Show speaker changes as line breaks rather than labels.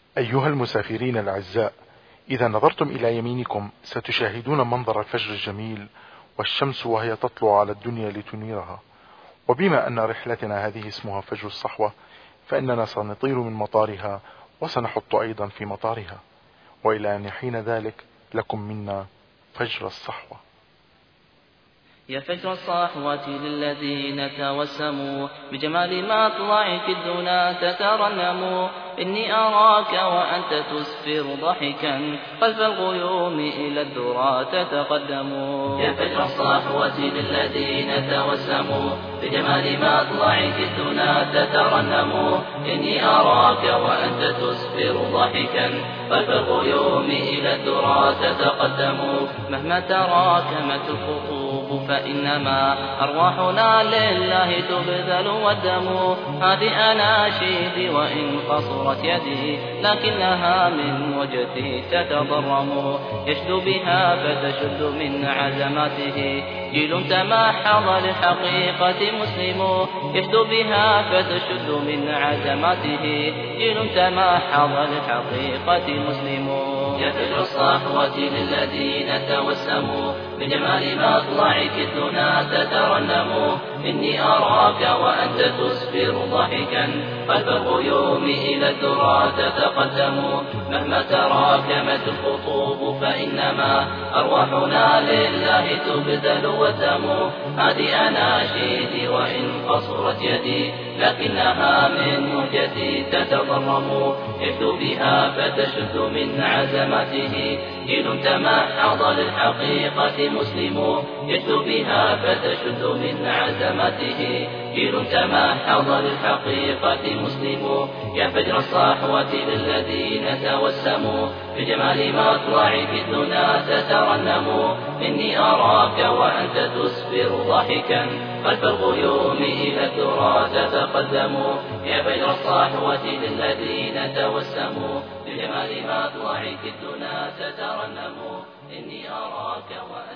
أيها المسافرين الأعزاء، إذا نظرتم إلى يمينكم ستشاهدون منظر الفجر الجميل والشمس وهي تطلع على الدنيا لتنيرها. وبما أن رحلتنا هذه اسمها فجر الصحوة، فإننا سنطير من مطارها وسنحط أيضا في مطارها. وإلى أن حين ذلك لكم منا فجر الصحوة.
يا فجر الصحوة للذين توسموا بجمال مطلعك الدنا تترنموا، إني أراك وأنت تسفر ضحكا خلف الغيوم إلى الذرى تتقدم.
يا فجر الصحوة للذين توسموا بجمال مطلعك الدنا تترنموا، إني أراك وأنت تسفر ضحكا خلف الغيوم إلى الذرى تتقدم.
مهما تراكمت الخطوب فإنما أرواحنا لله تبذل والدم. هذه أناشيدي وإن قصرت يدي لكنها من وجدي تتضرم، يشدو بها فتشد من عزماته جيل تمحض للحقيقة مسلم، يشدو بها فتشد من عزماته جيل تمحض للحقيقة مسلم.
يا فجر الصحوة للذين توسموا بجمال مطلعك الدنا تترنموا، إني أراك وأنت تسفر ضحكا خلف الغيوم إلى الذرى تتقدم. مهما تراكمت الخطوب فإنما أرواحنا لله تبذل والدم. هذه أناشيدي وإن قصرت يدي لكنها من مهجتي تتضرم، يشدو بها فتشد من عزمته جيل تمحض للحقيقة مسلم، يشدو بها فتشد من عزمته جيل تمحض للحقيقة مسلم. يا فجر الصحوة للذين توسموا بجمال مطلعك الدنا تترنموا، إني أراك وأنت تسفر ضحكا خلف الغيوم إلى الذرى تتقدم. يا فجر الصحوة للذين توسموا بجمال مطلعك الدنا تترنموا، إني أراك وأنت